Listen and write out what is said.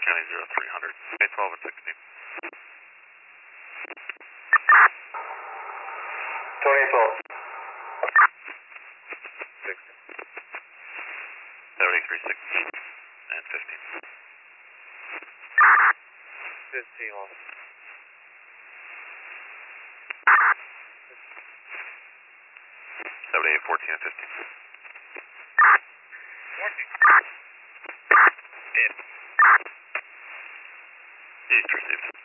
County 0300. 12 and 16. 2812. 73, 16, and 15. 15 long. 78, 14, and 15. 14. East received.